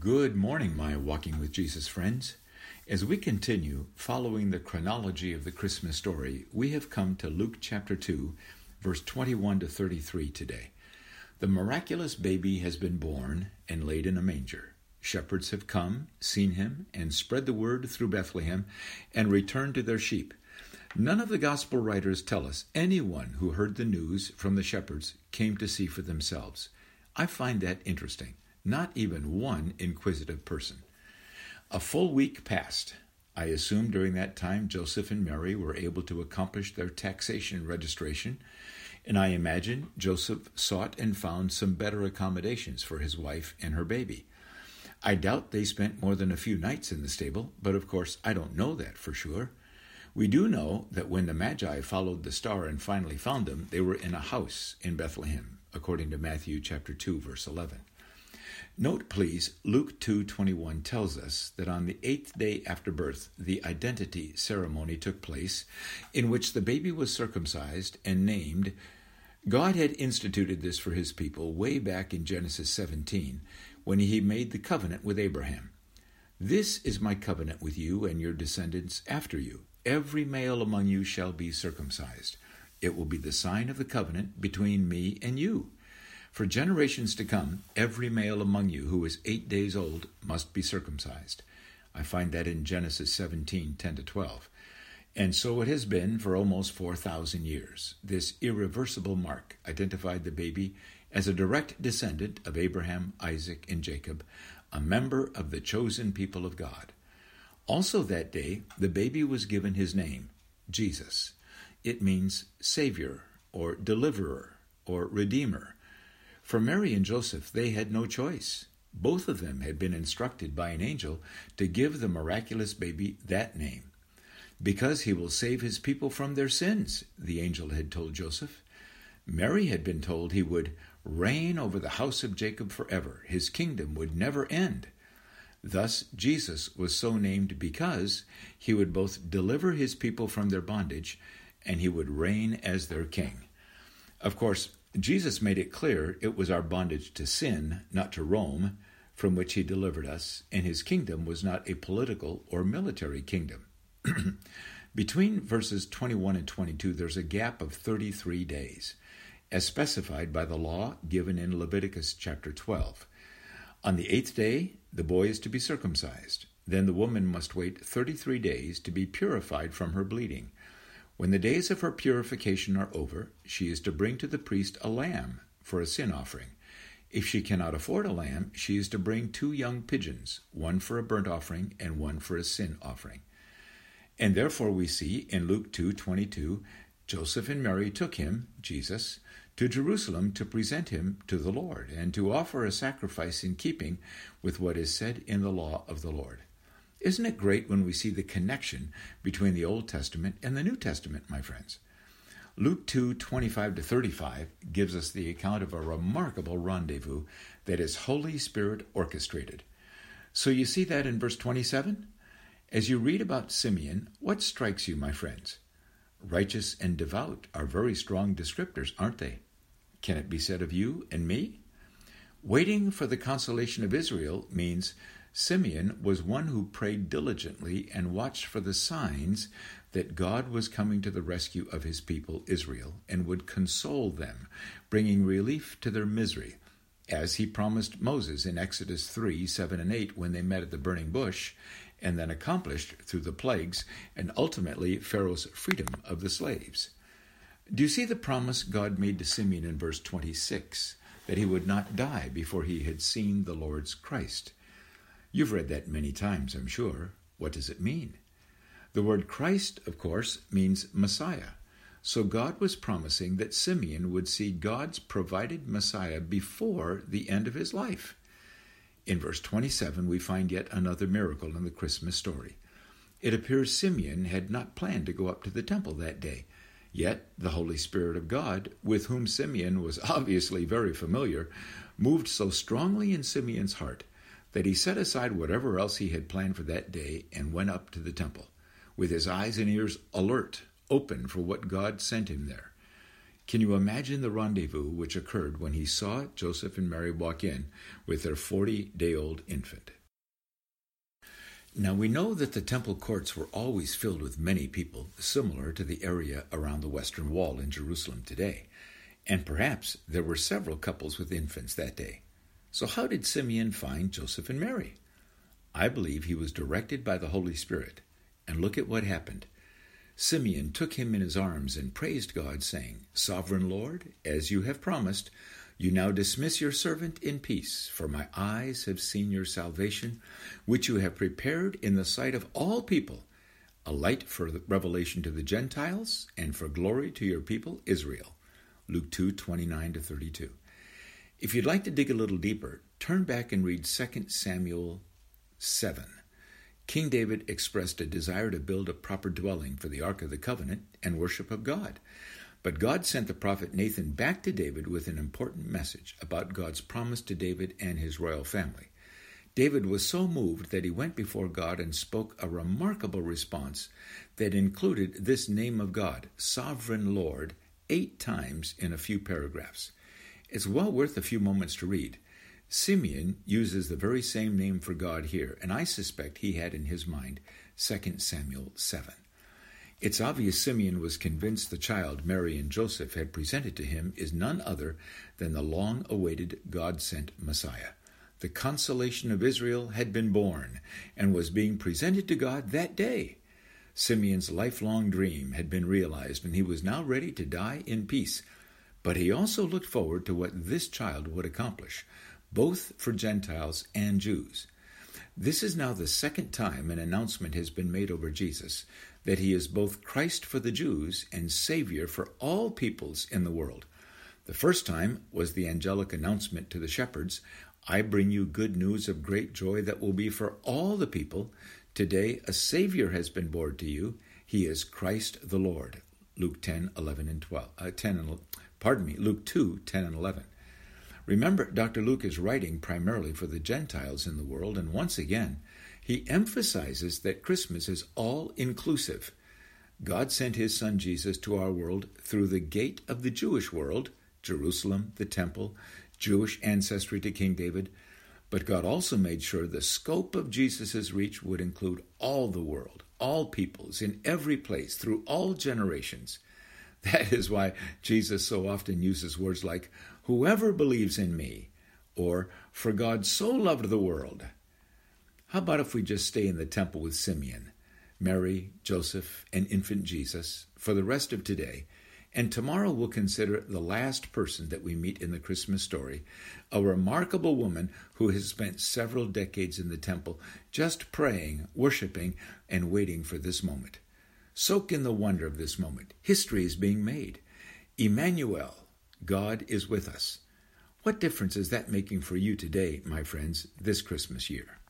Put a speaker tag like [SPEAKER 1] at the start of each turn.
[SPEAKER 1] Good morning, my Walking with Jesus friends. As we continue following the chronology of the Christmas story, we have come to Luke chapter 2, verse 21 to 33 today. The miraculous baby has been born and laid in a manger. Shepherds have come, seen him, and spread the word through Bethlehem and returned to their sheep. None of the gospel writers tell us anyone who heard the news from the shepherds came to see for themselves. I find that interesting. Not even one inquisitive person. A full week passed. I assume during that time Joseph and Mary were able to accomplish their taxation registration, and I imagine Joseph sought and found some better accommodations for his wife and her baby. I doubt they spent more than a few nights in the stable, but of course I don't know that for sure. We do know that when the Magi followed the star and finally found them, they were in a house in Bethlehem, according to Matthew chapter 2, verse 11. Note, please, Luke 2:21 tells us that on the 8th day after birth, the identity ceremony took place, in which the baby was circumcised and named. God had instituted this for his people way back in Genesis 17, when he made the covenant with Abraham. "This is my covenant with you and your descendants after you. Every male among you shall be circumcised. It will be the sign of the covenant between me and you. For generations to come, every male among you who is 8 days old must be circumcised." I find that in Genesis 17:10-12. And so it has been for almost 4,000 years. This irreversible mark identified the baby as a direct descendant of Abraham, Isaac, and Jacob, a member of the chosen people of God. Also that day, the baby was given his name, Jesus. It means Savior, or Deliverer, or Redeemer. For Mary and Joseph, they had no choice. Both of them had been instructed by an angel to give the miraculous baby that name. "Because he will save his people from their sins," the angel had told Joseph. Mary had been told he would reign over the house of Jacob forever. His kingdom would never end. Thus, Jesus was so named because he would both deliver his people from their bondage and he would reign as their king. Of course, Jesus made it clear it was our bondage to sin, not to Rome, from which he delivered us, and his kingdom was not a political or military kingdom. Between verses 21 and 22, there's a gap of 33 days, as specified by the law given in Leviticus chapter 12. On the 8th day, the boy is to be circumcised. Then the woman must wait 33 days to be purified from her bleeding. When the days of her purification are over, she is to bring to the priest a lamb for a sin offering. If she cannot afford a lamb, she is to bring 2 young pigeons, one for a burnt offering and one for a sin offering. And therefore we see in Luke 2:22, Joseph and Mary took him, Jesus, to Jerusalem to present him to the Lord and to offer a sacrifice in keeping with what is said in the law of the Lord. Isn't it great when we see the connection between the Old Testament and the New Testament, my friends? Luke 2:25-35 gives us the account of a remarkable rendezvous that is Holy Spirit orchestrated. So you see that in verse 27? As you read about Simeon, what strikes you, my friends? Righteous and devout are very strong descriptors, aren't they? Can it be said of you and me? Waiting for the consolation of Israel means Simeon was one who prayed diligently and watched for the signs that God was coming to the rescue of his people, Israel, and would console them, bringing relief to their misery, as he promised Moses in Exodus 3:7 and 8 when they met at the burning bush, and then accomplished through the plagues and ultimately Pharaoh's freedom of the slaves. Do you see the promise God made to Simeon in verse 26, that he would not die before he had seen the Lord's Christ? You've read that many times, I'm sure. What does it mean? The word Christ, of course, means Messiah. So God was promising that Simeon would see God's provided Messiah before the end of his life. In verse 27, we find yet another miracle in the Christmas story. It appears Simeon had not planned to go up to the temple that day. Yet the Holy Spirit of God, with whom Simeon was obviously very familiar, moved so strongly in Simeon's heart that he set aside whatever else he had planned for that day and went up to the temple, with his eyes and ears alert, open for what God sent him there. Can you imagine the rendezvous which occurred when he saw Joseph and Mary walk in with their 40-day-old infant? Now we know that the temple courts were always filled with many people, similar to the area around the Western Wall in Jerusalem today. And perhaps there were several couples with infants that day. So how did Simeon find Joseph and Mary? I believe he was directed by the Holy Spirit. And look at what happened. Simeon took him in his arms and praised God, saying, "Sovereign Lord, as you have promised, you now dismiss your servant in peace, for my eyes have seen your salvation, which you have prepared in the sight of all people, a light for revelation to the Gentiles and for glory to your people Israel." Luke 2:29-32. If you'd like to dig a little deeper, turn back and read 2 Samuel 7. King David expressed a desire to build a proper dwelling for the Ark of the Covenant and worship of God. But God sent the prophet Nathan back to David with an important message about God's promise to David and his royal family. David was so moved that he went before God and spoke a remarkable response that included this name of God, Sovereign Lord, 8 times in a few paragraphs. It's well worth a few moments to read. Simeon uses the very same name for God here, and I suspect he had in his mind 2 Samuel 7. It's obvious Simeon was convinced the child Mary and Joseph had presented to him is none other than the long-awaited God-sent Messiah. The consolation of Israel had been born and was being presented to God that day. Simeon's lifelong dream had been realized, and he was now ready to die in peace. But he also looked forward to what this child would accomplish, both for Gentiles and Jews. This is now the second time an announcement has been made over Jesus, that he is both Christ for the Jews and Savior for all peoples in the world. The first time was the angelic announcement to the shepherds, "I bring you good news of great joy that will be for all the people. Today a Savior has been born to you. He is Christ the Lord." Luke 10:11 and 12. Luke 2:10 and 11. Remember, Dr. Luke is writing primarily for the Gentiles in the world, and once again, he emphasizes that Christmas is all-inclusive. God sent his son Jesus to our world through the gate of the Jewish world, Jerusalem, the temple, Jewish ancestry to King David, but God also made sure the scope of Jesus' reach would include all the world, all peoples, in every place, through all generations. That is why Jesus so often uses words like, "Whoever believes in me," or "For God so loved the world." How about if we just stay in the temple with Simeon, Mary, Joseph, and infant Jesus for the rest of today, and tomorrow we'll consider the last person that we meet in the Christmas story, a remarkable woman who has spent several decades in the temple just praying, worshiping, and waiting for this moment. Soak in the wonder of this moment. History is being made. Emmanuel, God is with us. What difference is that making for you today, my friends, this Christmas year?